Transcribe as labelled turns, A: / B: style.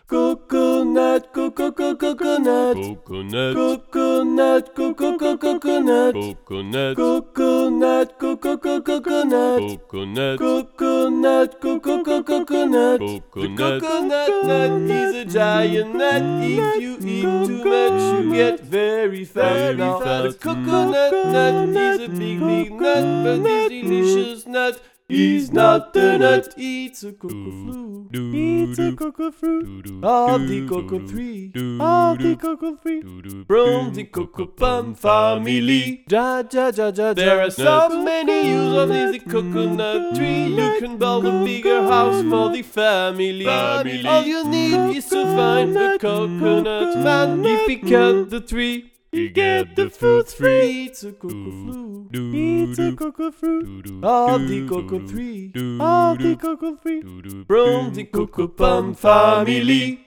A: Coconut, coconut, coconut, coconut, coconut, coconut, coconut, coconut, coconut, coconut, coconut, coconut. The coconut nut is a giant nut. If you eat too much, you get very fat. Now the coconut nut is a big, big nut, but it's delicious nut. He's not the nut, it's a cocoa fruit. It's a cocoa fruit of the cocoa tree, of the cocoa tree, from the cocoa palm family. Ja ja ja ja. There are so many uses of this coconut tree. You can build a bigger house for the family. All you need is to find a coconut man. If he cut the tree, you get the fruit free. It's a cocoa fruit. It's a cocoa fruit of the cocoa tree, of the cocoa tree, from the cocoa palm family.